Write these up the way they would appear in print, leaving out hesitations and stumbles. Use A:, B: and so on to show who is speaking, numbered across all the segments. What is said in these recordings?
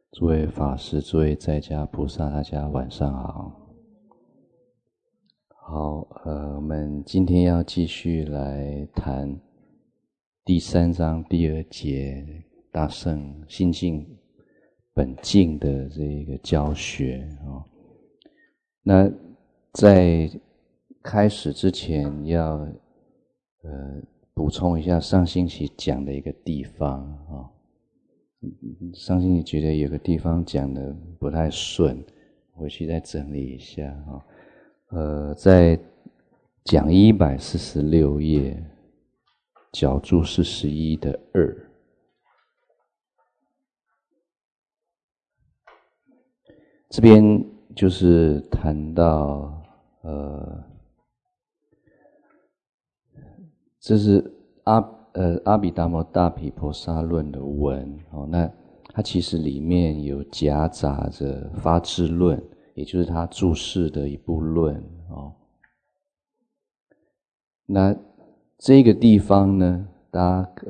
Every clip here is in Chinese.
A: 诸位法师、诸位在家菩萨，大家晚上好。好，我们今天要继续来谈第3章第2节大乘心性本净的这个教学啊。那在开始之前要补充一下上星期讲的一个地方啊。上星期觉得有个地方讲的不太顺，回去再整理一下啊。在讲义146页角注41的2，这边就是谈到这是阿毗达摩大毗婆沙论的文那它其实里面有夹杂着发智论，也就是他注释的一部论那这个地方呢，大家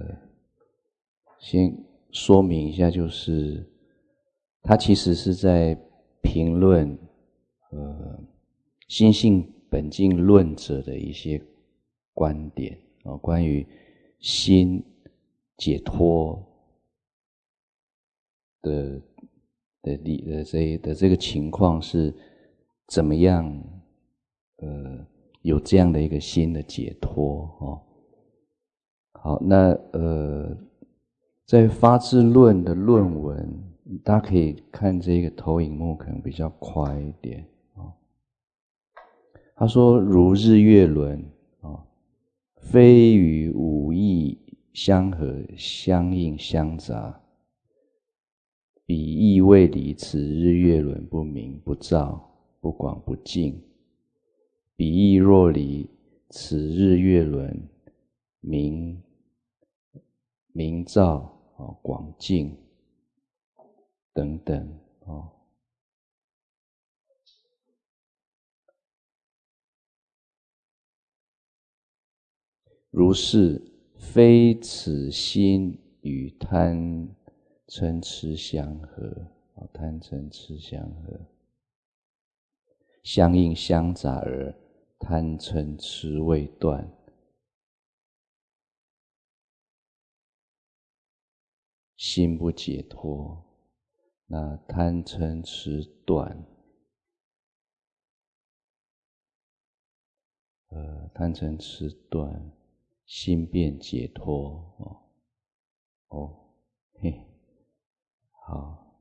A: 先说明一下，就是他其实是在评论心性本净论者的一些观点关于心解脱的这个情况是怎么样有这样的一个心的解脱好，那在发智论的论文，大家可以看这个投影幕，可能比较快一点他说如日月轮非与五义相合，相应相杂，彼义未离，此日月轮不明不照，不广不净。彼义若离，此日月轮明照广净等等如是，非此心与贪嗔痴相合，贪嗔痴相合，相应相杂而贪嗔痴未断，心不解脱。那贪嗔痴断，贪嗔痴断，心便解脱好，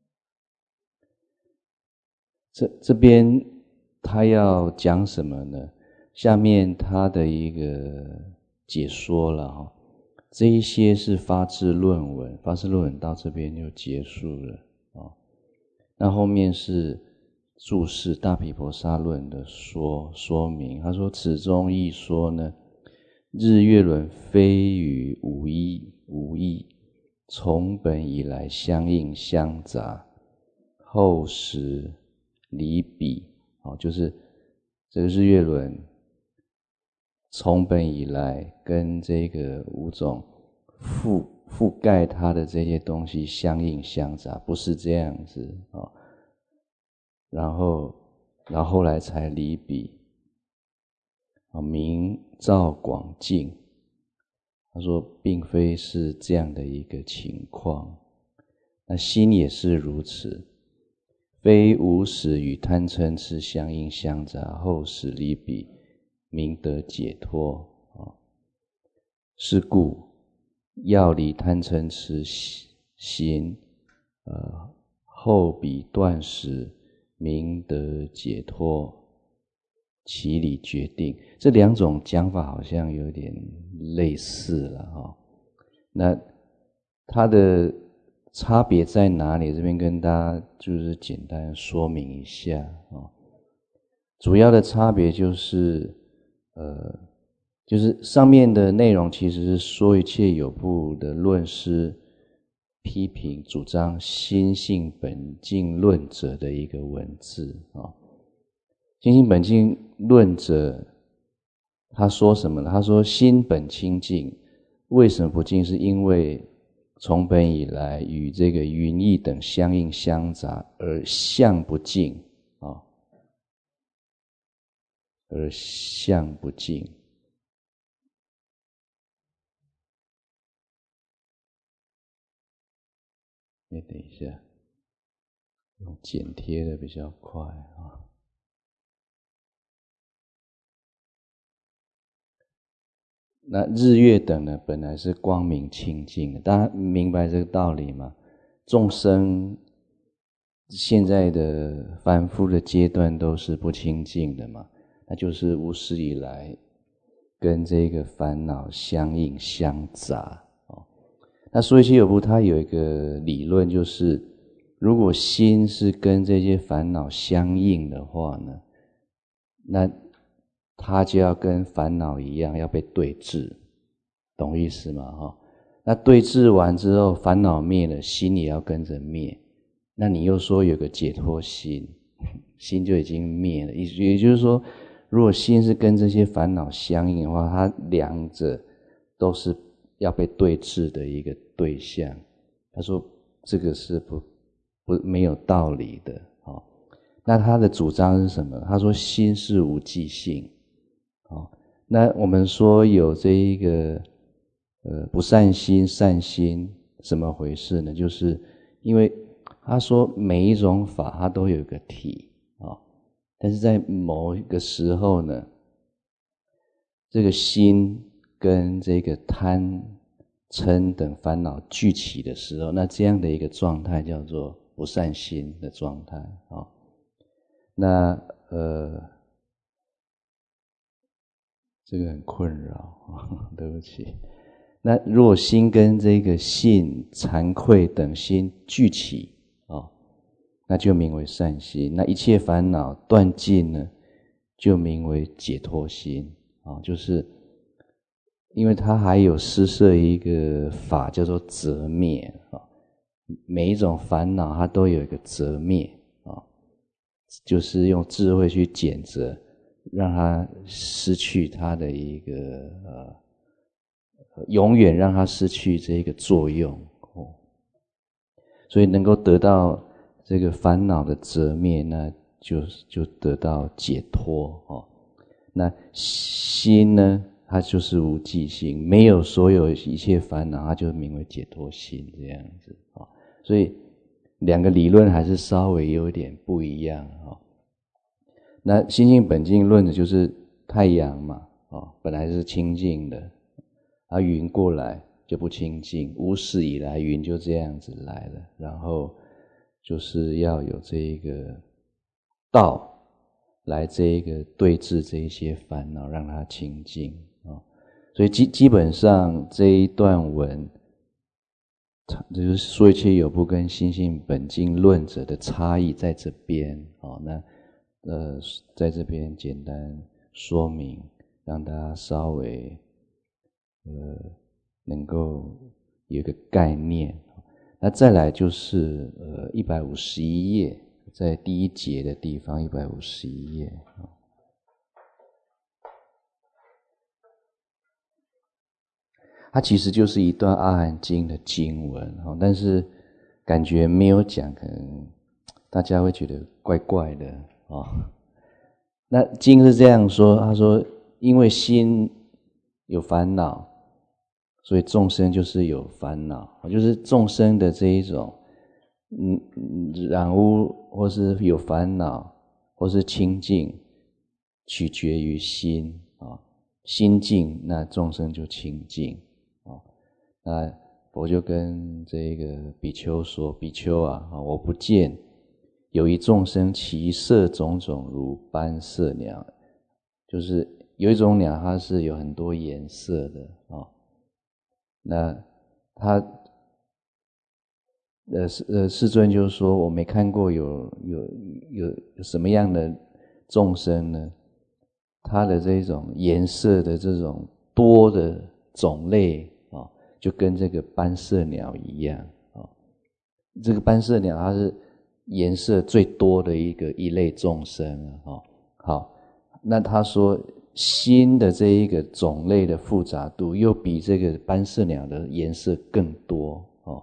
A: 这边他要讲什么呢？下面他的一个解说了这一些是发智论文，发智论文到这边就结束了那后面是注释大毗婆沙论的说明。他说此中亦说呢，日月轮非与无异，从本以来相应相杂，后时离彼就是这个日月轮从本以来跟这个五种覆盖它的这些东西相应相杂，不是这样子然后后来才离彼明照广净。他说并非是这样的一个情况，那心也是如此，非无始与贪嗔痴相应相杂，后始离彼，明得解脱是故要离贪嗔痴行后彼断时，明得解脱，其理决定。这两种讲法好像有点类似了那它的差别在哪里？这边跟大家就是简单说明一下主要的差别就是上面的内容其实是说一切有部的论师批评主张心性本净论者的一个文字心性本净论者他说什么呢？他说心本清净，为什么不净？是因为从本以来与这个云翳等相应相杂，而相不净啊，而相不净。等一下，用剪贴的比较快啊。那日月等呢，本来是光明清净的，大家明白这个道理吗？众生现在的凡夫的阶段都是不清净的嘛，那就是无始以来跟这个烦恼相应相杂。那所以其有部他有一个理论，就是如果心是跟这些烦恼相应的话呢，那他就要跟烦恼一样要被对治，懂意思吗？那对治完之后，烦恼灭了，心也要跟着灭。那你又说有个解脱心，心就已经灭了。也就是说，如果心是跟这些烦恼相应的话，它两者都是要被对治的一个对象。他说这个是没有道理的。那他的主张是什么？他说心是无记性。那我们说有这一个不善心、善心，怎么回事呢？就是因为他说每一种法它都有一个体但是在某一个时候呢，这个心跟这个贪嗔等烦恼聚起的时候，那这样的一个状态叫做不善心的状态那这个很困扰对不起。那如果心跟这个信、惭愧等心聚起那就名为善心。那一切烦恼断尽呢，就名为解脱心就是因为它还有施设一个法叫做择灭每一种烦恼它都有一个择灭就是用智慧去检择，让它失去它的一个永远让它失去这个作用所以能够得到这个烦恼的择灭，那就得到解脱那心呢，它就是无记性，没有所有一切烦恼，它就名为解脱心这样子所以两个理论还是稍微有点不一样那心性本净论的就是太阳嘛本来是清净的云过来就不清净，无始以来云就这样子来了，然后就是要有这一个道来这一个对治这一些烦恼，让它清净所以基本上这一段文就是说一切有部跟心性本净论者的差异在这边那在这边简单说明，让大家稍微能够有一个概念。那再来就是151页，在第一节的地方151页它其实就是一段阿含经的经文但是感觉没有讲，可能大家会觉得怪怪的那经是这样说，他说因为心有烦恼，所以众生就是有烦恼，就是众生的这一种染污或是有烦恼或是清净，取决于心心净，那众生就清净那佛就跟这个比丘说，比丘我不见有一众生其色种种如斑色鸟，就是有一种鸟它是有很多颜色的那他世尊就说我没看过有什么样的众生呢，它的这种颜色的这种多的种类就跟这个斑色鸟一样这个斑色鸟它是颜色最多的一类众生好，那他说心的这一个种类的复杂度又比这个斑色鸟的颜色更多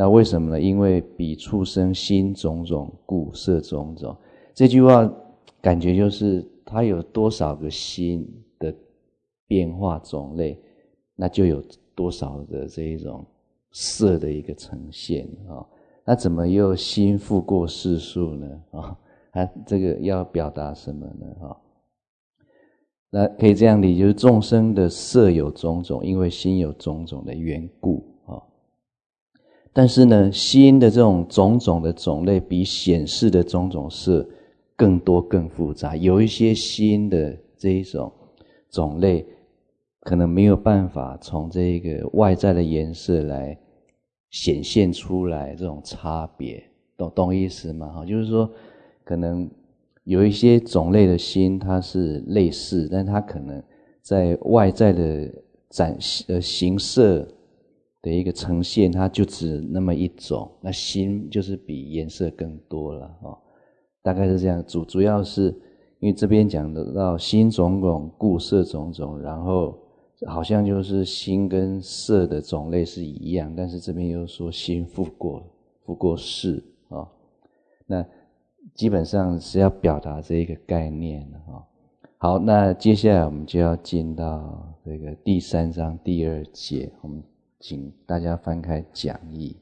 A: 那为什么呢？因为彼畜生心种种，故色种种。这句话感觉就是它有多少个心的变化种类，那就有多少的这一种色的一个呈现啊。那怎么又心复过世数呢？啊，它这个要表达什么呢？啊，那可以这样理解，就是众生的色有种种，因为心有种种的缘故啊。但是呢，心的这种种种的种类比显示的种种色更多更复杂，有一些心的这一种种类可能没有办法从这个外在的颜色来显现出来这种差别，懂意思吗？就是说可能有一些种类的心它是类似，但它可能在外在的形色的一个呈现，它就只那么一种，那心就是比颜色更多了大概是这样。主要是因为这边讲得到心种种，故色种种，然后好像就是心跟色的种类是一样，但是这边又说心复过世那基本上是要表达这一个概念好，那接下来我们就要进到这个第3章第2节，我们请大家翻开讲义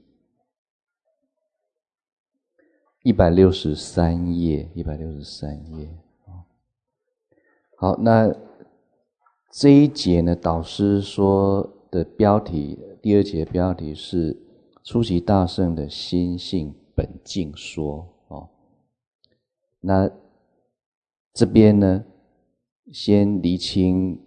A: 163页好，那这一节呢，导师说的标题，第2节标题是出席大乘的心性本净说那这边呢，先厘清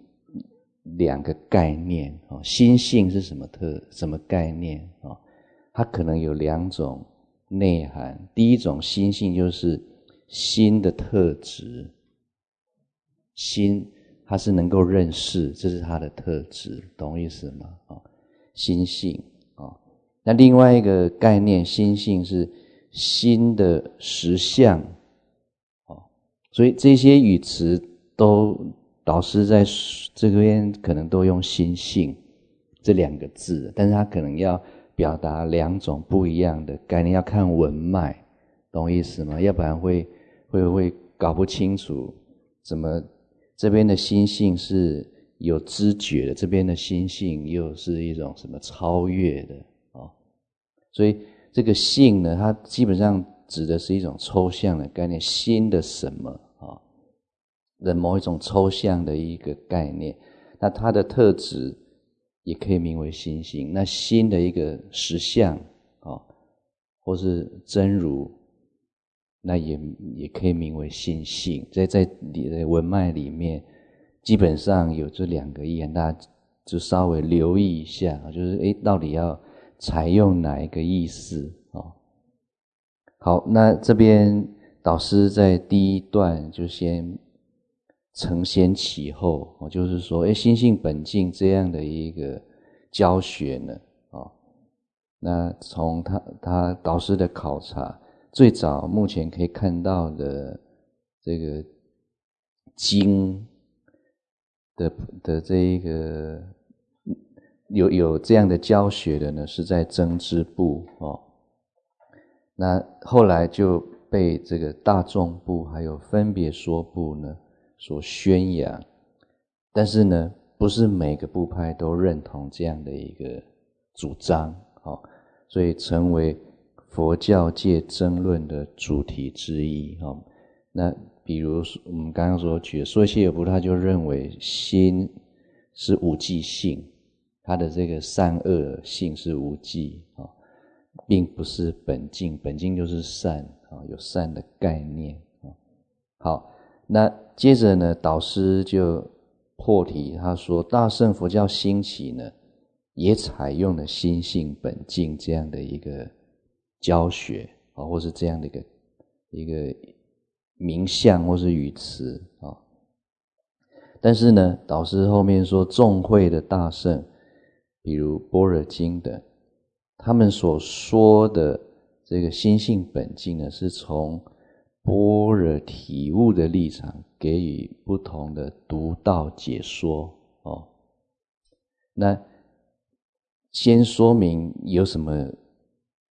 A: 2个概念心性是什么概念它可能有2种内涵。第一种心性就是心的特质，心它是能够认识，这是它的特质，懂意思吗心性那另外一个概念心性是心的实相所以这些语词都导师在这边可能都用心性这2个字，但是他可能要表达2种不一样的概念，要看文脉，懂意思吗？要不然会搞不清楚，怎么这边的心性是有知觉的，这边的心性又是一种什么超越的所以这个性呢，它基本上指的是一种抽象的概念，心的什么的某一种抽象的一个概念，那它的特质也可以名为心性。那心的一个实相或是真如，那也可以名为心性。在你的文脉里面，基本上有这2个意涵，大家就稍微留意一下，就是到底要采用哪一个意思好，那这边导师在第1段就先承先启后就是说心性本净这样的一个教学呢那从他导师的考察，最早目前可以看到的这个经的这一个有这样的教学的呢，是在增支部那后来就被这个大众部还有分别说部呢所宣扬，但是呢，不是每个部派都认同这样的一个主张所以成为佛教界争论的主题之一那比如我们刚刚所举的说谢尔部，他就认为心是无记性，他的这个善恶性是无记并不是本净，本净就是善有善的概念好，那接着呢，导师就破题，他说大乘佛教兴起呢，也采用了心性本净这样的一个教学或是这样的一个名相或是语词但是呢，导师后面说众会的大乘，比如般若经等，他们所说的这个心性本净呢，是从般若体悟的立场给予不同的独到解说那先说明有什么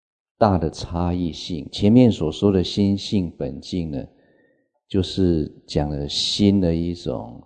A: 大的差异性。前面所说的心性本净呢，就是讲了心的一种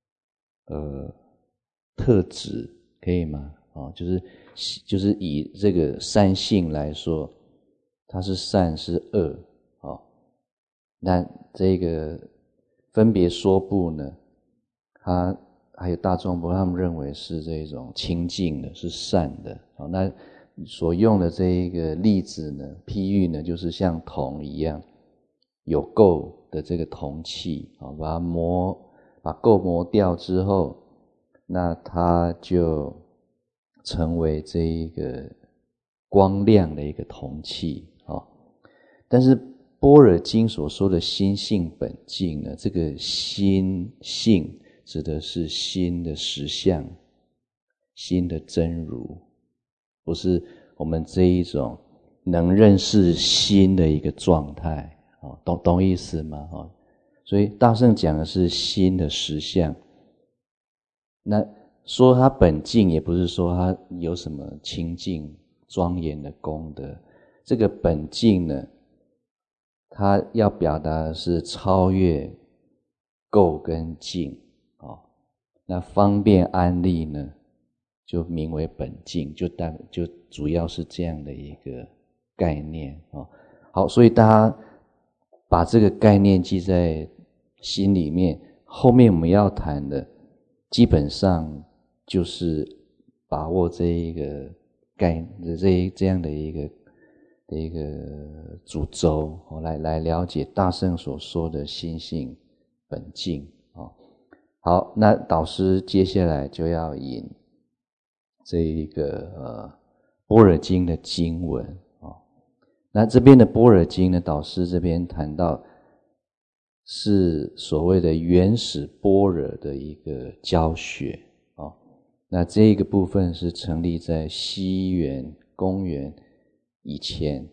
A: 特质，可以吗？就是以这个善性来说，它是善是恶那这个分别说部呢，它还有大众部，他们认为是这种清净的，是善的。那所用的这一个例子呢，譬喻呢，就是像铜一样，有垢的这个铜器，把垢磨掉之后，那它就成为这一个光亮的一个铜器。但是般若经所说的心性本净呢，这个心性指的是心的实相，心的真如，不是我们这一种能认识心的一个状态。懂意思吗？所以大圣讲的是心的实相。那说它本净，也不是说它有什么清净庄严的功德。这个本净呢，它要表达的是超越垢跟净。那方便安立呢，就名为本净，就主要是这样的一个概念。好，所以大家把这个概念记在心里面，后面我们要谈的基本上就是把握这一个这样的一个主轴，来了解大圣所说的心性本净。好，那导师接下来就要引这一个般若经的经文。那这边的般若经呢，导师这边谈到是所谓的原始般若的一个教学。那这一个部分是成立在西元公元以前。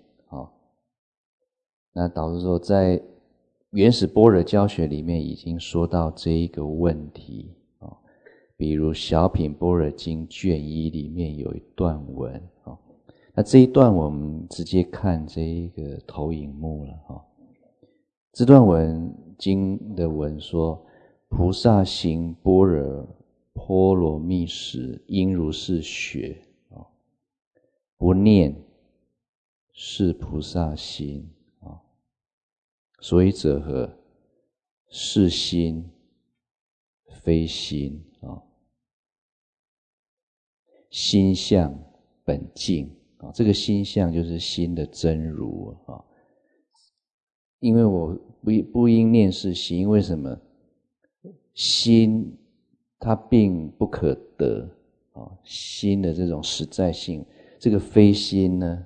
A: 那导师说在原始般若教学里面已经说到这一个问题。比如小品般若经卷1里面有一段文。那这一段我们直接看这一个投影幕了。这段文经的文说，菩萨行般若波罗蜜时，应如是学。不念是菩萨心。所以者何？是心非心。心相本净。这个心相就是心的真如。因为我不应念是心，为什么？心它并不可得。心的这种实在性，这个非心呢，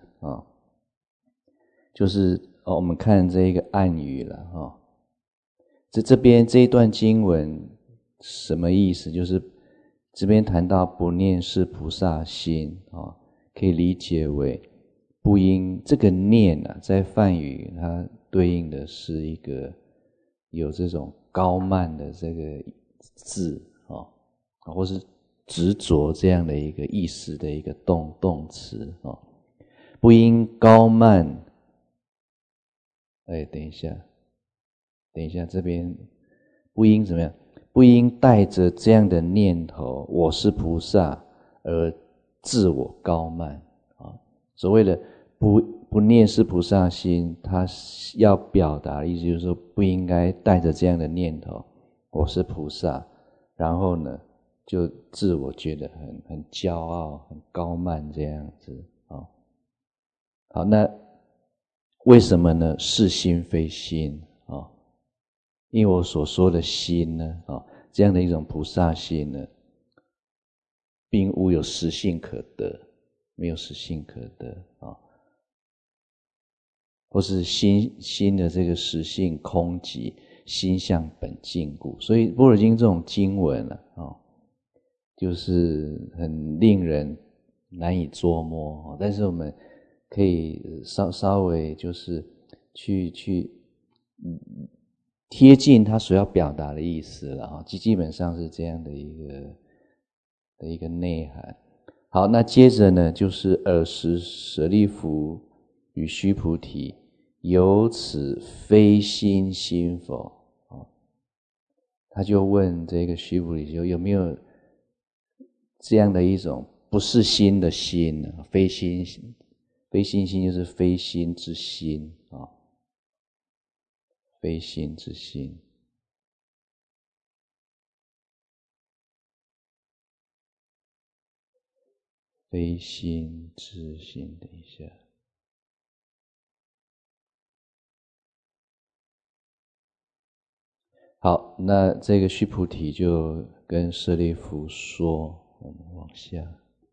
A: 就是我们看这一个暗语了。这边这一段经文什么意思？就是这边谈到不念是菩萨心，可以理解为不应这个念在梵语它对应的是一个有这种高慢的这个字，或是执着这样的一个意思的一个动词。不应高慢。等一下，这边不应怎么样？不应带着这样的念头，我是菩萨，而自我高慢。所谓的不念是菩萨心，他要表达的意思就是说，不应该带着这样的念头，我是菩萨，然后呢，就自我觉得很骄傲、很高慢这样子。好，那为什么呢？是心非心。因为我所说的心呢，这样的一种菩萨心呢，并无有实性可得，没有实性可得。或是心的这个实性空寂，心相本净故。所以般若经这种经文就是很令人难以捉摸。但是我们可以稍微就是去贴近他所要表达的意思了。基本上是这样的一个内涵。好，那接着呢，就是尔时舍利弗与须菩提，有此非心心否？他就问这个须菩提说，有没有这样的一种不是心的心呢？非心心就是非心之心啊，非心之心。非心之心，等一下。好，那这个须菩提就跟舍利弗说，我们往下，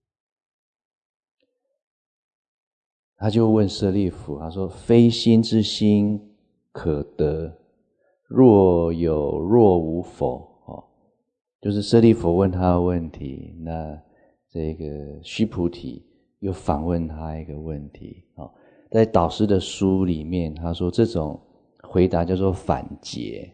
A: 他就问舍利弗，他说：非心之心可得，若有若无否？就是舍利弗问他的问题，那这个须菩提又反问他一个问题。在导师的书里面，他说这种回答叫做反诘，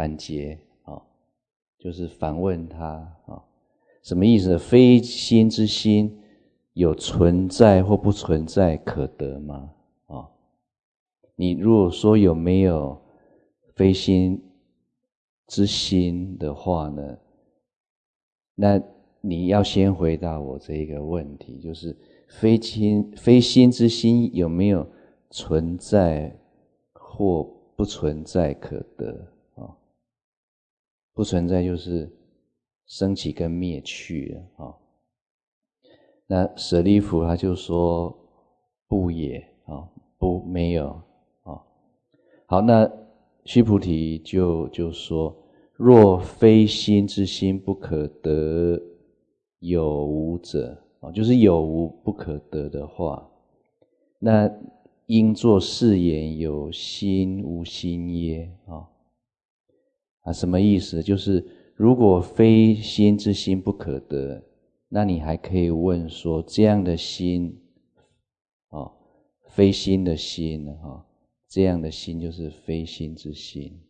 A: 就是反问他什么意思？非心之心有存在或不存在可得吗？你如果说有没有非心之心的话呢，那你要先回答我这一个问题，就是非心之心有没有存在或不存在可得？不存在就是升起跟灭去了。那舍利弗他就说不也，不，没有。好，那须菩提就说，若非心之心不可得有无者，就是有无不可得的话，那应作是言，有心无心耶？什么意思？就是如果非心之心不可得，那你还可以问说，这样的心非心的心这样的心就是非心之心。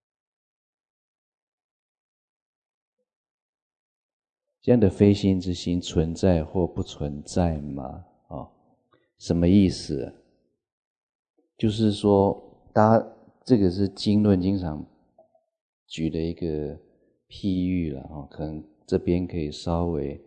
A: 这样的非心之心存在或不存在吗？什么意思？就是说这个是经论经常举的一个譬喻了可能这边可以稍微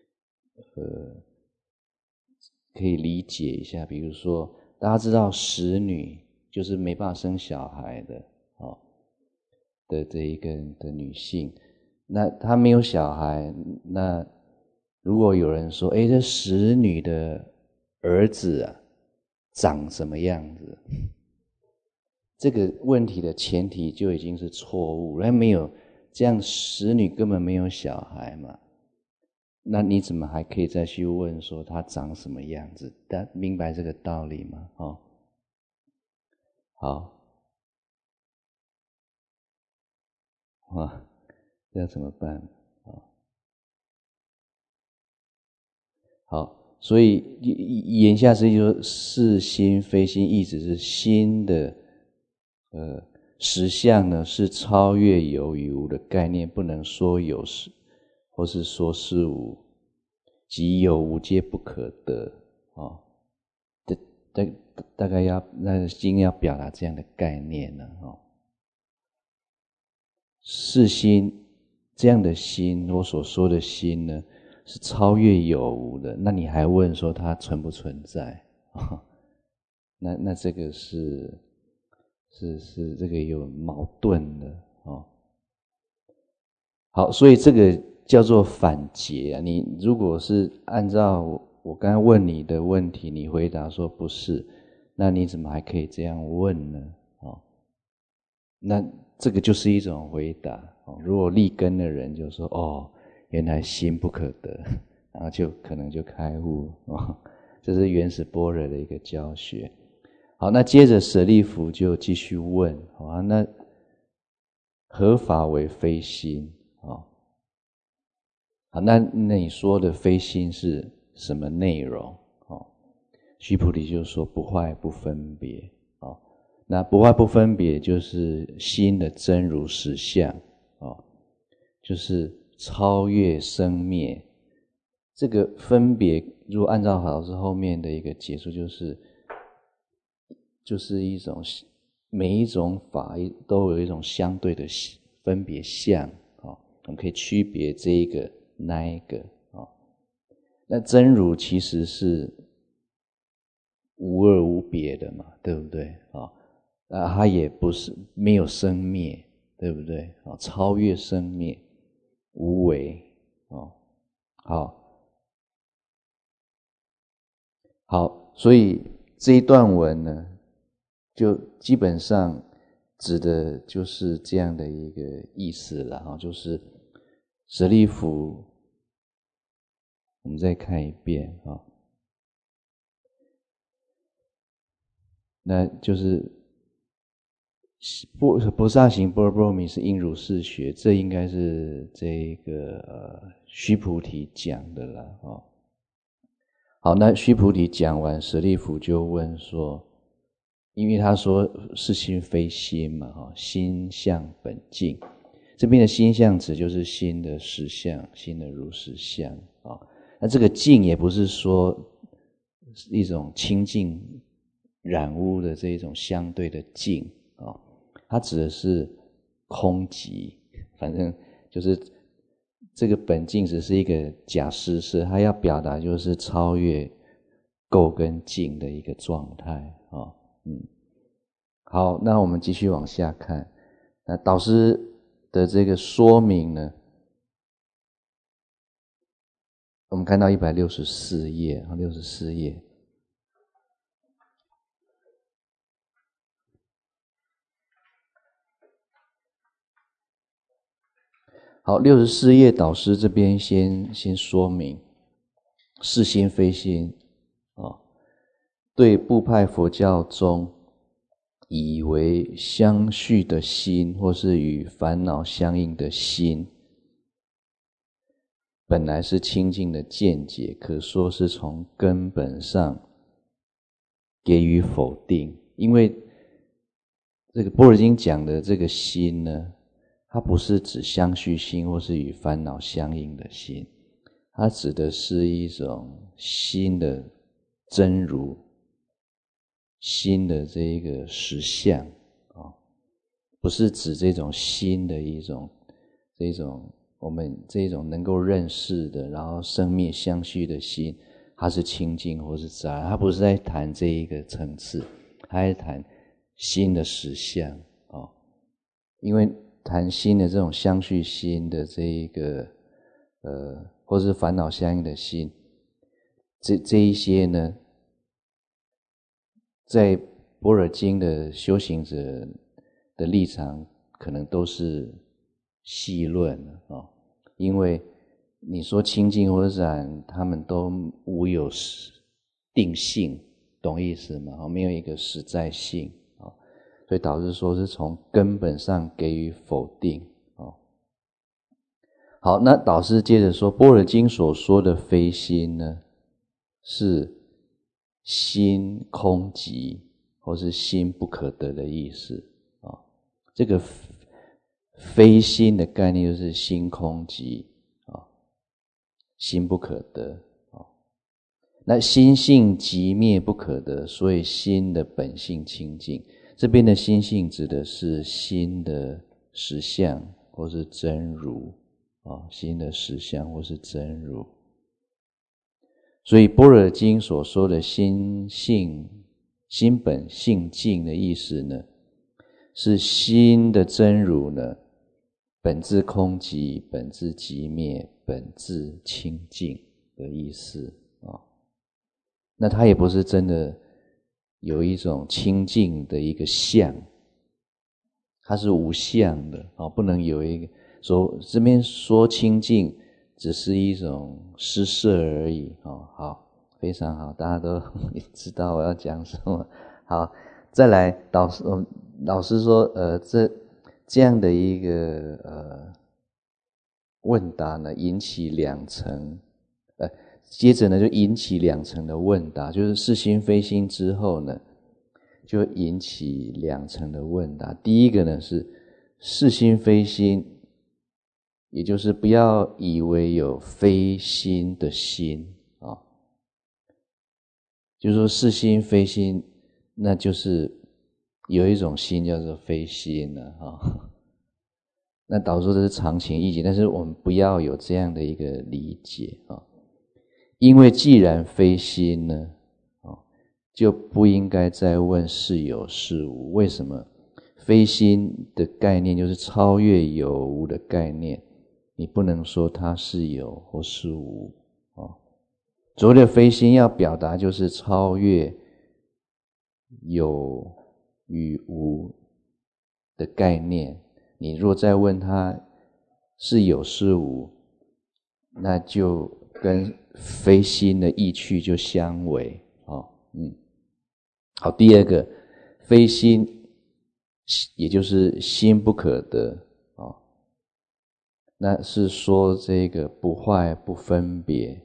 A: 可以理解一下。比如说大家知道使女就是没办法生小孩的这一个的女性，那她没有小孩，那如果有人说这使女的儿子长什么样子，这个问题的前提就已经是错误了，没有这样，使女根本没有小孩嘛，那你怎么还可以再去问说他长什么样子？大家明白这个道理吗？好，这要怎么办？好，所以言下之意就是是心非心，意思是心的实相呢是超越有与无的概念，不能说有是或是说是无，即有无皆不可得大概那个经要表达这样的概念呢是心，这样的心，我所说的心呢是超越有无的，那你还问说它存不存在那这个是这个有矛盾的好，所以这个叫做反诘你如果是按照我刚才问你的问题，你回答说不是，那你怎么还可以这样问呢？那这个就是一种回答如果立根的人就说原来心不可得，然后就可能就开悟这是原始般若的一个教学。好，那接着舍利弗就继续问那何法为非心好，那你说的非心是什么内容须菩提就说不坏不分别那不坏不分别就是心的真如实相就是超越生灭。这个分别如果按照老师后面的一个解说，就是就是一种每一种法都有一种相对的分别相我们可以区别这一个那一个那真如其实是无二无别的嘛，对不对它也不是没有生灭，对不对超越生灭，无为好，所以这一段文呢，就基本上指的就是这样的一个意思了就是舍利弗，我们再看一遍那就是菩萨行般若波罗蜜是应如是学，这应该是这个须菩提讲的了好，那须菩提讲完，舍利弗就问说，因为他说是心非心嘛心相本净，这边的心相指就是心的实相，心的如实相那这个净也不是说一种清净染污的这一种相对的净它指的是空寂，反正就是这个本净只是一个假施设，它要表达就是超越垢跟净的一个状态好，那我们继续往下看，那导师的这个说明呢，我们看到164页64页好，64页导师这边先说明是心非心对部派佛教中以为相续的心或是与烦恼相应的心本来是清净的见解，可说是从根本上给予否定。因为这个般若经讲的这个心呢，它不是指相续心或是与烦恼相应的心，它指的是一种心的真如，心的这个实相不是指这种心的这种我们这种能够认识的，然后生灭相续的心，它是清净或是杂染，它不是在谈这一个层次，它在谈心的实相因为谈心的这种相续心的这一个或是烦恼相应的心，这一些呢，在般若经的修行者的立场可能都是细论因为你说清净或者染，他们都无有定性，懂意思吗没有一个实在性所以导致说是从根本上给予否定好，那导师接着说，般若经所说的非心呢，是心空寂或是心不可得的意思这个非心的概念就是心空寂心不可得那心性寂灭不可得，所以心的本性清净。这边的心性指的是心的实相或是真如心的实相或是真如。所以般若经所说的心性心本性净的意思呢，是心的真如呢本自空寂，本自寂灭，本自清净的意思那它也不是真的有一种清净的一个相，它是无相的不能有一个这边说清净只是一种施设而已好，非常好，大家都知道我要讲什么。好，再来老师说这样的一个问答呢，引起两层接着呢就引起两层的问答，就是是心非心之后呢，就引起两层的问答。第一个呢是心非心，也就是不要以为有非心的心就是说是心非心，那就是有一种心叫做非心了那导致说这是常情意境，但是我们不要有这样的一个理解因为既然非心呢就不应该再问是有是无。为什么？非心的概念就是超越有无的概念，你不能说它是有或是无所谓的非心要表达就是超越有与无的概念。你若再问它是有是无，那就跟非心的意趣就相违好，第二个非心，也就是心不可得那是说这个不坏不分别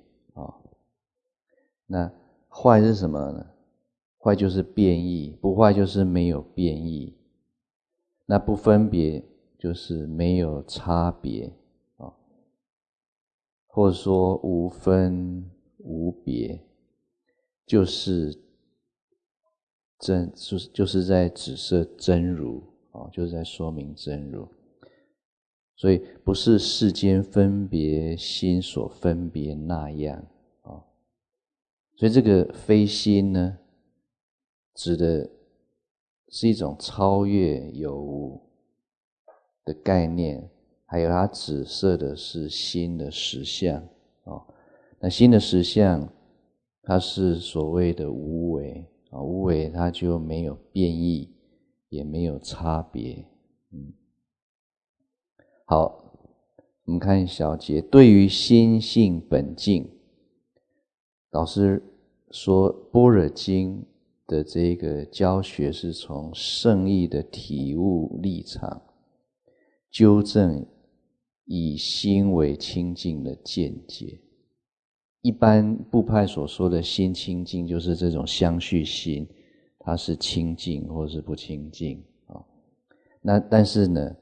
A: 那坏是什么呢？坏就是变异，不坏就是没有变异，那不分别就是没有差别或者说无分无别，就是就是在指涉真如就是在说明真如。所以不是世间分别心所分别那样所以这个非心呢，指的是一种超越有无的概念，还有它指涉的是心的实相那心的实相它是所谓的无为无为它就没有变异，也没有差别好，我们看小节，对于心性本净，老师说般若经的这个教学是从圣义的体悟立场纠正以心为清净的见解。一般部派所说的心清净就是这种相续心，它是清净或是不清净那但是呢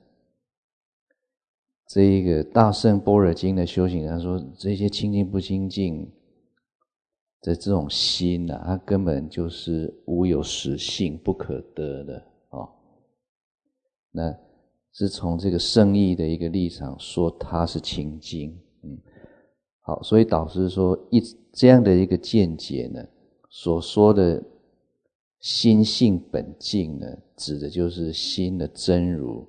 A: 这一个大乘般若经的修行人说，这些清净不清净的这种心它根本就是无有实性，不可得的那是从这个圣义的一个立场说它是清净好，所以导师说这样的一个见解呢，所说的心性本净呢，指的就是心的真如，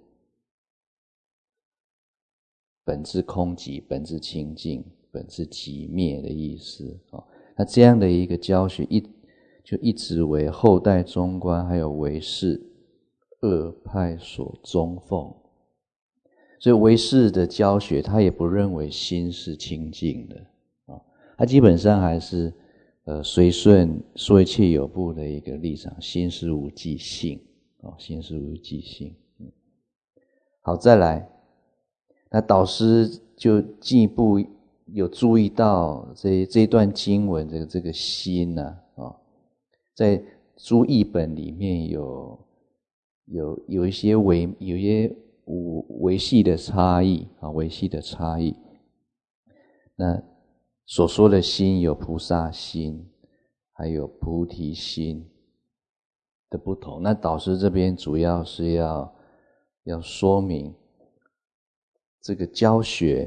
A: 本质空寂，本质清净，本质寂灭的意思那这样的一个教学就一直为后代中观还有唯识二派所宗奉。所以唯识的教学他也不认为心是清净的他基本上还是随顺说一切有部的一个立场，心是无记性心是无记性好，再来那导师就进一步有注意到这一段经文的这个心在诸译本里面有一些微细的差异微细的差异。那所说的心有菩萨心，还有菩提心的不同。那导师这边主要是要说明这个教学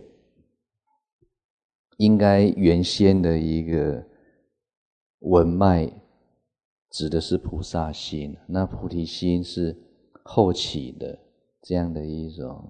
A: 应该原先的一个文脉指的是菩萨心，那菩提心是后起的这样的一种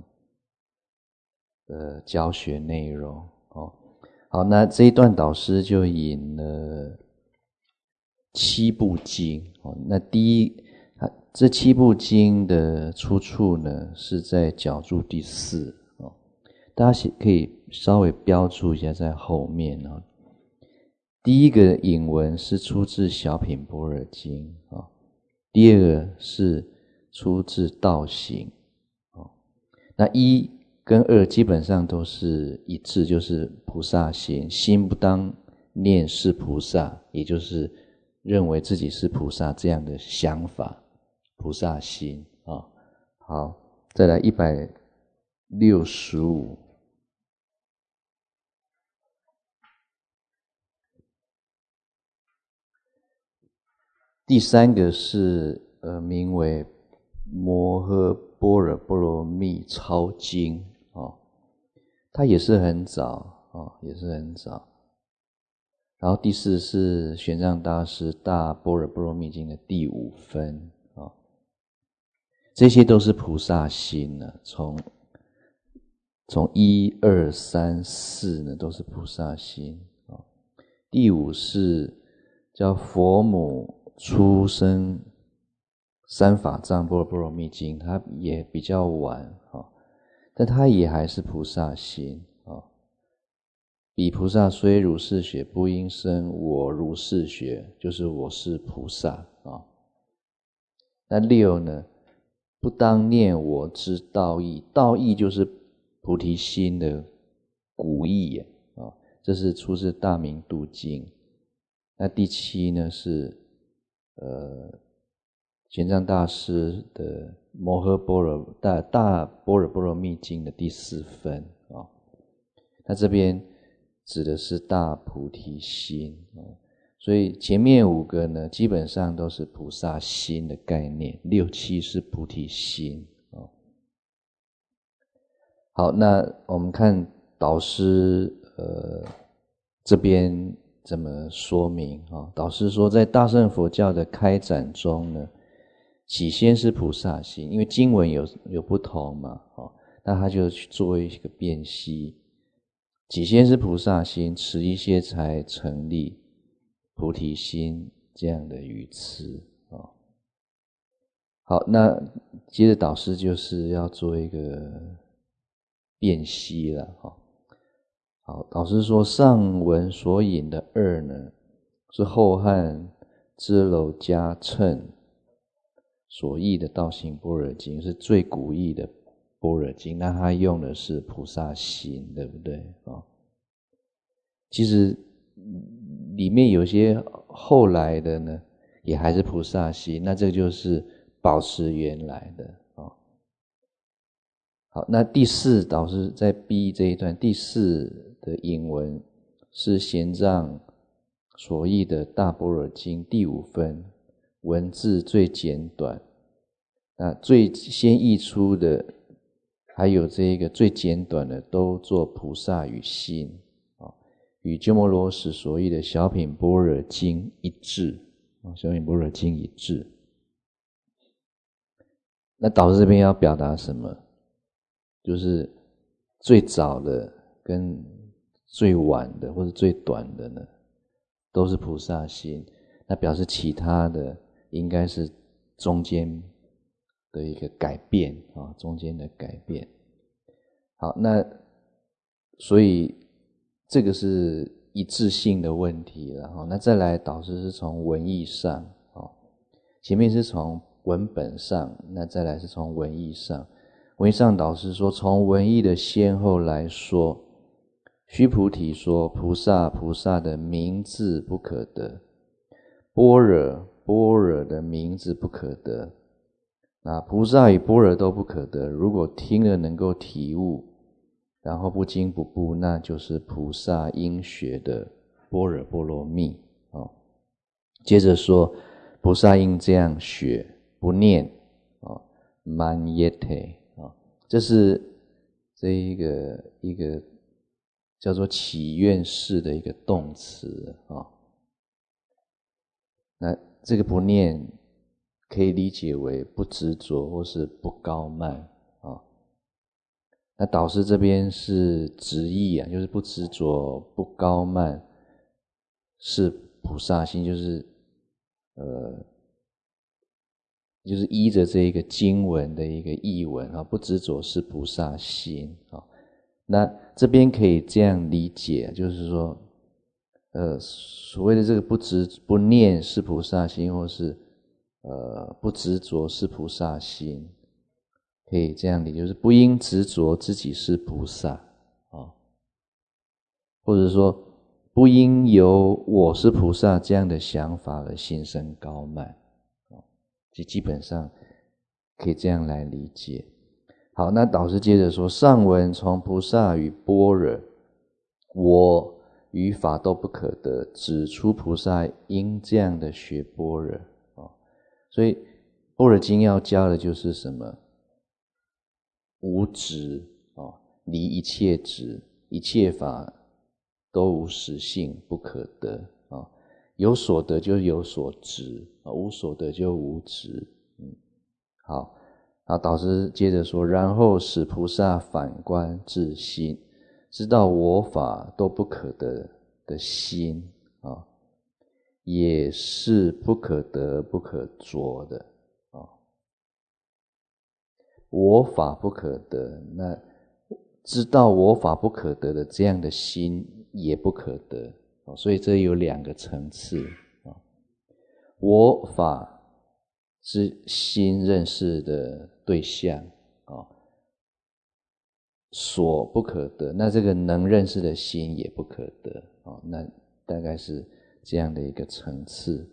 A: 教学内容好，那这一段导师就引了七部经那这七部经的出处呢是在角注第4大家可以稍微标注一下在后面第一个引文是出自小品般若经第二个是出自道行那1跟2基本上都是一致，就是菩萨心，心不当念是菩萨，也就是认为自己是菩萨这样的想法，菩萨心好，再来165第三个是名为摩诃般若波罗蜜超经它也是很早也是很早。然后第4是玄奘大师大般若波罗蜜经的第5分这些都是菩萨心呢，从1、2、3、4呢都是菩萨心第5是叫佛母出生三法藏般若波罗蜜经，它也比较晚但它也还是菩萨心彼菩萨虽如是学，不应生我如是学，就是我是菩萨那6呢，不当念我之道义，道义就是菩提心的古义这是出自大明度经。那第7呢是玄奘大师的摩诃般若大般若波罗蜜经的第4分那这边指的是大菩提心所以前面5个呢基本上都是菩萨心的概念，6、7是菩提心好，那我们看导师这边怎么说明导师说在大乘佛教的开展中呢，起先是菩萨心，因为经文有不同嘛那他就去做一个辨析，起先是菩萨心，迟一些才成立菩提心这样的语词好，那接着导师就是要做一个辨析了好，导师说上文所引的2呢，是后汉支娄迦谶所译的道行般若经，是最古义的般若经，那他用的是菩萨心，对不对其实里面有些后来的呢也还是菩萨心，那这就是保持原来的好，那第4导师在 B 这一段第4的引文是玄奘所译的大般若经第5分，文字最简短，那最先译出的还有这个最简短的都做菩萨与心与鸠摩罗什所译的小品般若经一致小品般若经一致。那导师这边要表达什么？就是最早的跟最晚的或者最短的呢都是菩萨心，那表示其他的应该是中间的一个改变中间的改变。好，那所以这个是一致性的问题了那再来导师是从文义上前面是从文本上，那再来是从文义上。文义上导师说，从文义的先后来说，须菩提说菩萨的名字不可得，般若的名字不可得，那菩萨与般若都不可得，如果听了能够体悟，然后不惊不怖，那就是菩萨应学的般若波罗蜜接着说菩萨应这样学，不念man yete这是这一个叫做祈愿式的一个动词那这个不念可以理解为不执着或是不高慢那导师这边是直译就是不执着不高慢是菩萨心，就是依着这一个经文的一个译文不执着是菩萨心那这边可以这样理解，就是说所谓的这个不念是菩萨心，或是不执着是菩萨心，可以这样理解，就是不应执着自己是菩萨或者说不应由我是菩萨这样的想法而心生高慢基本上可以这样来理解。好，那导师接着说，上文从菩萨与般若，我与法都不可得，指出菩萨应这样的学般若所以般若经要教的就是什么？无执离一切执，一切法都无实性，不可得有所得就有所执无所得就无执。好，导师接着说，然后使菩萨反观自心，知道我法都不可得的心也是不可得不可着的我法不可得，那知道我法不可得的这样的心也不可得所以这有两个层次我法是心认识的对象所不可得，那这个能认识的心也不可得那大概是这样的一个层次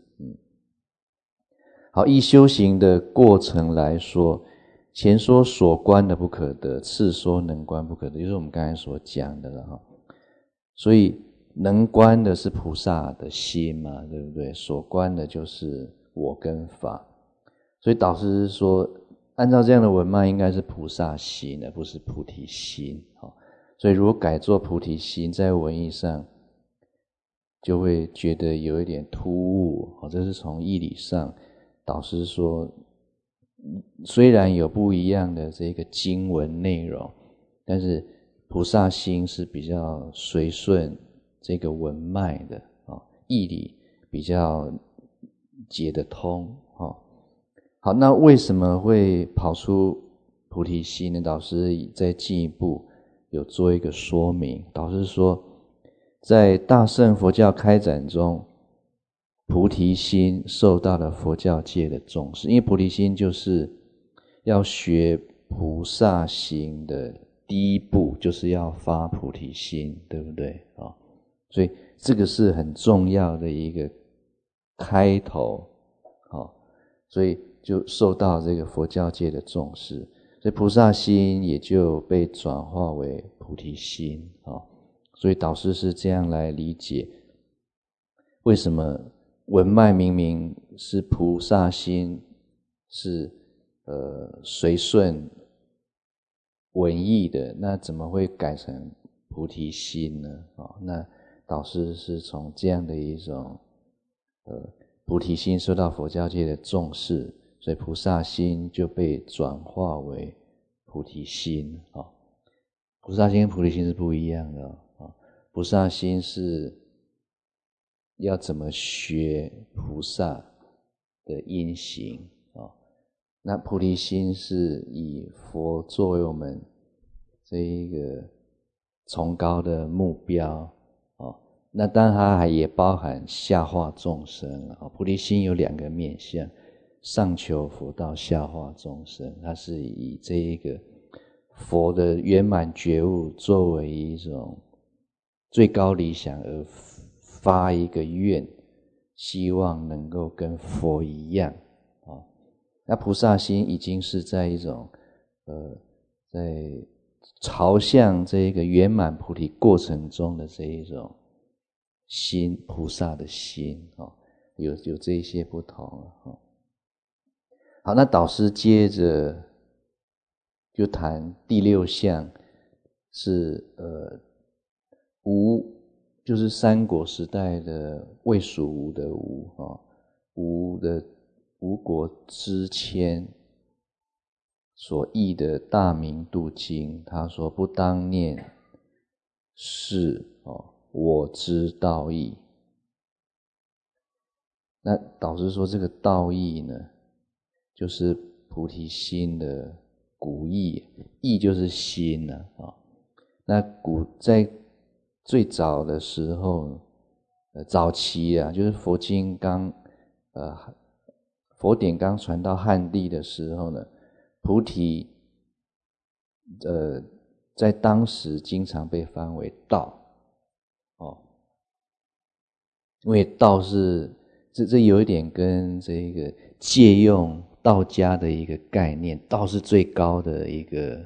A: 好，依修行的过程来说，前说所观的不可得，次说能观不可得，就是我们刚才所讲的了所以能观的是菩萨的心嘛，对不对？所观的就是我跟法，所以导师说按照这样的文脉应该是菩萨心而不是菩提心所以如果改作菩提心，在文义上就会觉得有一点突兀这是从义理上导师说虽然有不一样的这个经文内容，但是菩萨心是比较随顺这个文脉的义理比较解得通好，那为什么会跑出菩提心呢？导师再进一步有做一个说明。导师说在大乘佛教开展中，菩提心受到了佛教界的重视，因为菩提心就是要学菩萨行的第一步，就是要发菩提心，对不对所以这个是很重要的一个开头所以就受到这个佛教界的重视，所以菩萨心也就被转化为菩提心所以导师是这样来理解为什么文脉明明是菩萨心是随顺文义的，那怎么会改成菩提心呢那导师是从这样的一种菩提心受到佛教界的重视，所以菩萨心就被转化为菩提心菩萨心跟菩提心是不一样的菩萨心是要怎么学菩萨的因行那菩提心是以佛作为我们这一个崇高的目标那当然它也包含下化众生菩提心有两个面向，上求佛道，下化众生，它是以这一个佛的圆满觉悟作为一种最高理想而发一个愿，希望能够跟佛一样那菩萨心已经是在一种在朝向这一个圆满菩提过程中的这一种心，菩萨的心有这一些不同好，那导师接着就谈第六项是无，就是三国时代的魏蜀吴的吴吴的吴国之谦所译的大明度经，他说不当念是我知道义。那导师说这个道义呢，就是菩提心的古义，义就是心那在最早的时候早期就是佛经佛典刚传到汉地的时候呢，菩提在当时经常被翻为道因为道是这有一点跟这个借用道家的一个概念，道是最高的一个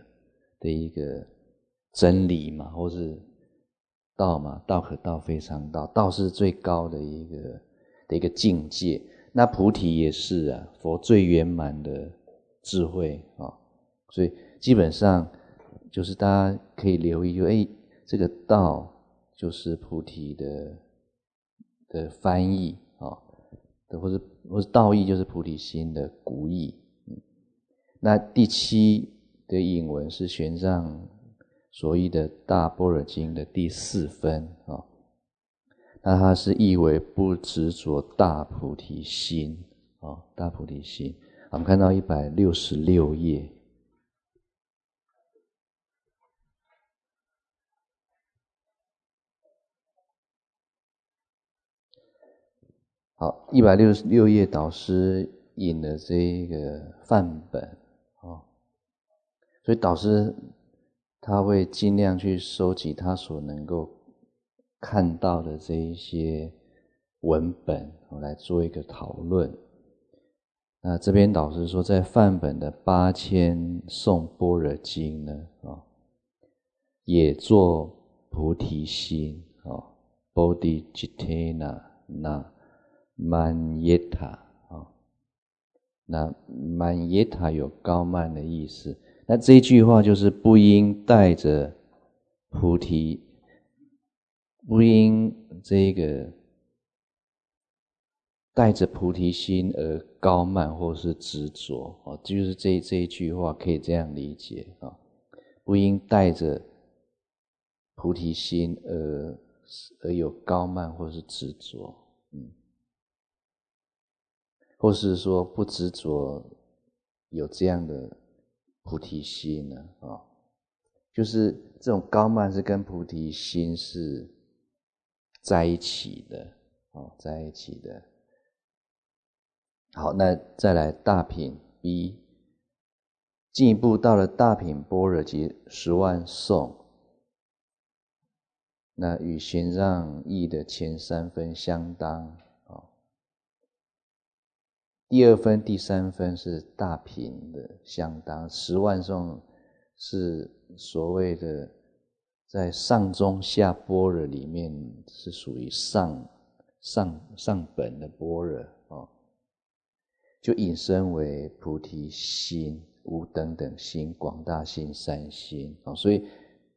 A: 真理嘛，或是道嘛，道可道非常道，道是最高的一个境界。 那菩提也是啊，佛最圆满的智慧啊，所以基本上就是大家可以留意，就这个道就是菩提的翻译啊，或是道义就是菩提心的古义。那第7的引文是玄奘所译的大般若经的第4分啊，那它是译为不执着大菩提心啊，大菩提心。我们看到166页。好，166页导师引了这个范本啊，所以导师他会尽量去收集他所能够看到的这一些文本来做一个讨论。那这边导师说，在范本的8000颂般若经呢也做菩提心bodhicitta na manyeta 那 manyeta 有高慢的意思。那这一句话就是不应带着菩提，不应这个带着菩提心而高慢或是执着就是这一句话可以这样理解不应带着菩提心而有高慢或是执着，或是说不执着有这样的菩提心呢就是这种高慢是跟菩提心是在一起的在一起的。好，那再来大品 B， 进一步到了大品般若及10万颂，那与玄奘译的前3分相当第2分、第3分是大品的相当，10万颂是所谓的在上中下般若里面是属于上本的般若就引申为菩提心、无等等心、广大心、三心所以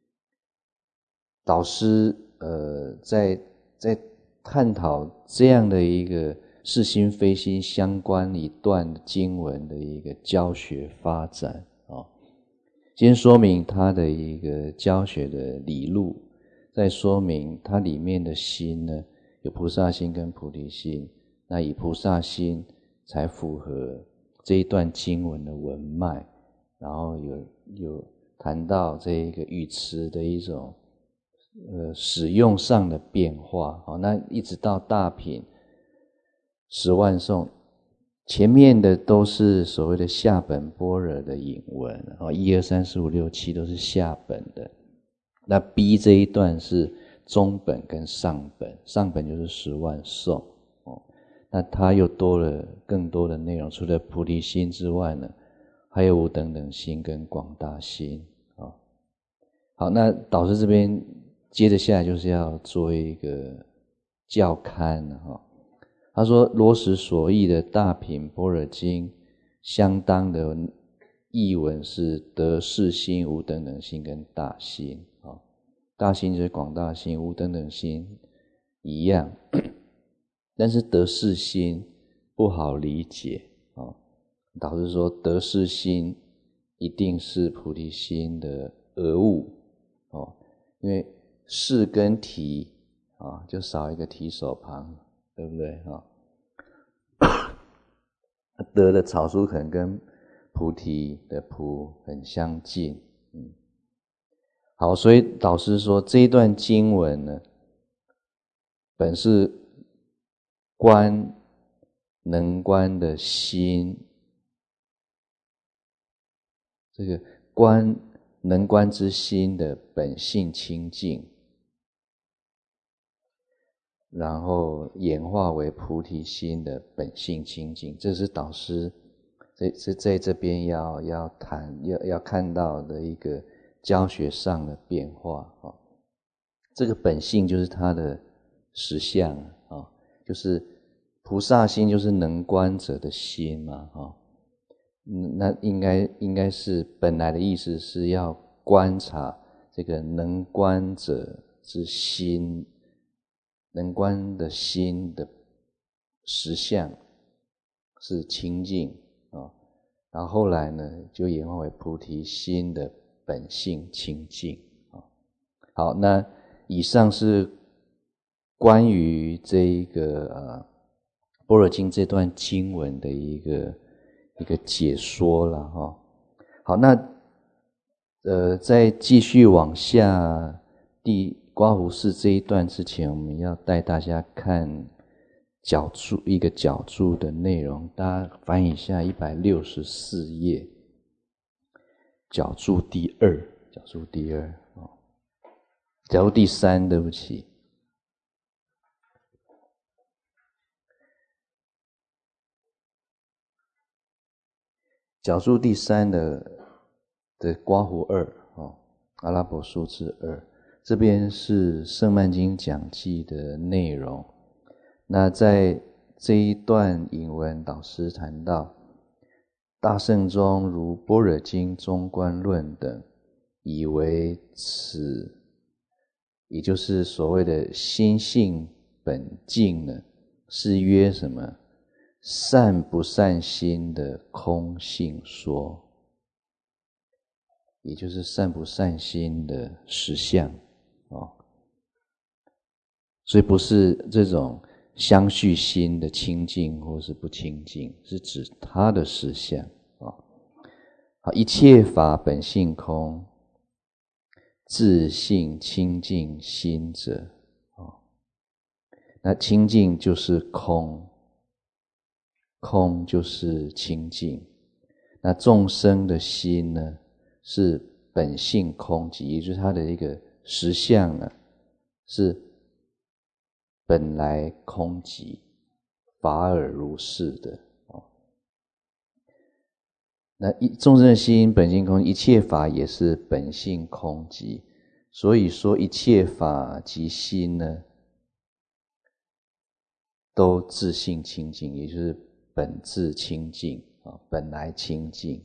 A: 导师在探讨这样的一个是心非心相关一段经文的一个教学发展先说明它的一个教学的理路，再说明它里面的心呢有菩萨心跟菩提心，那以菩萨心才符合这一段经文的文脉，然后有谈到这一个语词的一种使用上的变化那一直到大品10万颂，前面的都是所谓的下本般若的引文1、2、3、4、5、6、7都是下本的，那 B 这一段是中本跟上本，上本就是10万颂那它又多了更多的内容，除了菩提心之外呢，还有无等等心跟广大心好，那导师这边接着下来就是要做一个校勘他说罗什所译的大品般若经相当的译文是得世心、无等等心跟大心大心就是广大心，无等等心一样但是得世心不好理解导师说得世心一定是菩提心的讹误因为世跟提就少一个提手旁，对不对得的草书可能跟菩提的菩很相近好，所以导师说这一段经文呢本是观能观的心，这个观能观之心的本性清净，然后演化为菩提心的本性清净，这是导师在这边要谈要看到的一个教学上的变化这个本性就是它的实相就是菩萨心就是能观者的心嘛，那应该是本来的意思是要观察这个能观者之心，能观的心的实相是清净啊，然后后来呢就演化为菩提心的本性清净啊。好，那以上是关于这一个般若经这段经文的一个解说了哈。好，那在继续往下刮胡式这一段之前，我们要带大家看一个角注的内容，大家翻一下164页，角注第二，角注第三，对不起。角注第三的刮胡2阿拉伯数字2，这边是圣曼经讲记的内容。那在这一段引文，导师谈到大圣中如般若经中观论等，以为此，也就是所谓的心性本净呢，是约什么？善不善心的空性说，也就是善不善心的实相所以不是这种相续心的清净或是不清净，是指它的实相好，一切法本性空，自性清净心者那清净就是空，空就是清净。那众生的心呢，是本性空寂，也就是它的一个实相呢，是本来空寂，法尔如是的那众生的心本性空，一切法也是本性空寂，所以说一切法及心呢，都自性清净，也就是本自清净本来清净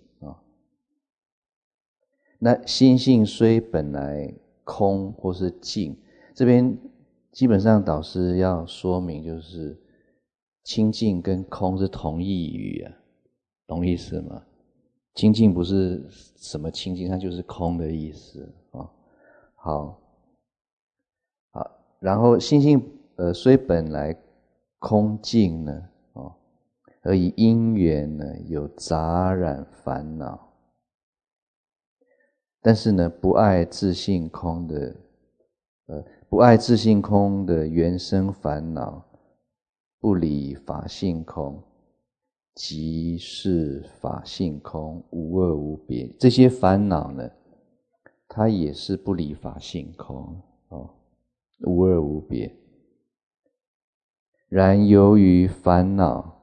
A: 那心性虽本来空或是净，这边基本上导师要说明，就是清净跟空是同义语懂意思吗？清净不是什么清净，它就是空的意思好，然后心性虽本来空净呢而以因缘呢有杂染烦恼，但是呢不爱自性空的原生烦恼，不理法性空，即是法性空，无二无别。这些烦恼呢，它也是不理法性空无二无别。然由于烦恼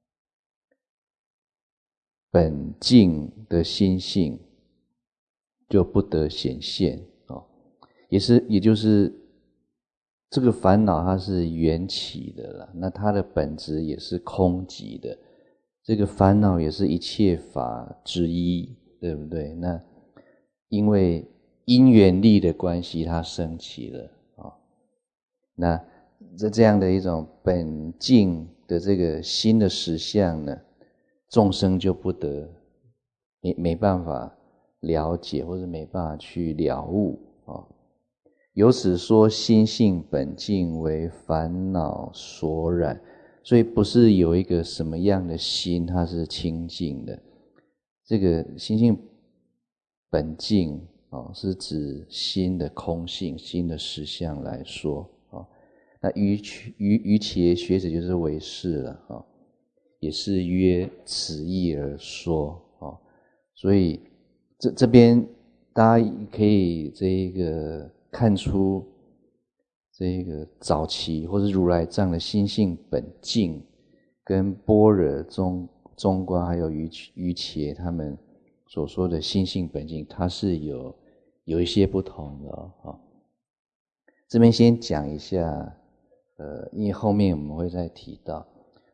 A: 本净的心性就不得显现也就是这个烦恼它是缘起的啦，那它的本质也是空寂的，这个烦恼也是一切法之一，对不对？那因为因缘力的关系，它升起了那这样的一种本净的这个心的实相呢，众生就不得没办法了解，或者没办法去了悟由此说心性本净为烦恼所染，所以不是有一个什么样的心它是清净的，这个心性本净是指心的空性，心的实相来说那于其学者就是唯识了也是约此意而说所以这边大家可以这个看出这个早期或是如来藏的心性本净，跟般若中观还有瑜伽他们所说的心性本净，它是有一些不同的这边先讲一下因为后面我们会再提到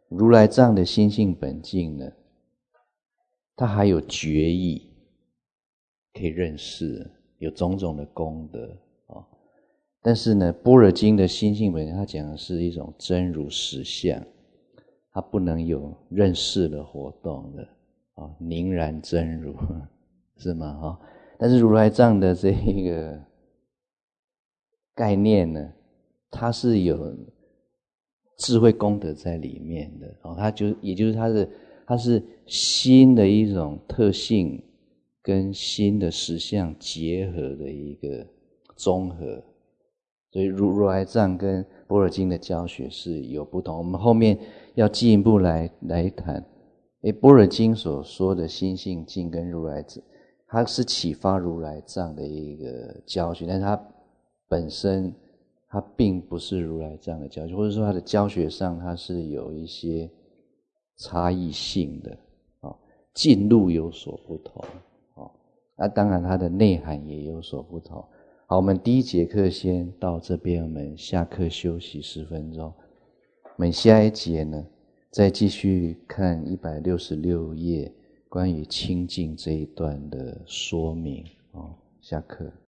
A: 如来藏的心性本净呢，它还有觉意可以认识，有种种的功德啊。但是呢，般若经的心性本净，它讲的是一种真如实相，它不能有认识的活动的啊，凝然真如，是吗？啊，但是如来藏的这一个概念呢，它是有智慧功德在里面的哦，也就是它是心的一种特性跟心的实相结合的一个综合，所以如来藏跟般若经的教学是有不同。我们后面要进一步来谈，般若经所说的心性净跟如来藏，它是启发如来藏的一个教学，但是它本身它并不是如来藏的教学，或者说它的教学上它是有一些差异性的，进路有所不同，当然它的内涵也有所不同。好，我们第一节课先到这边，我们下课休息10分钟。我们下一节呢，再继续看166页关于清净这一段的说明。下课。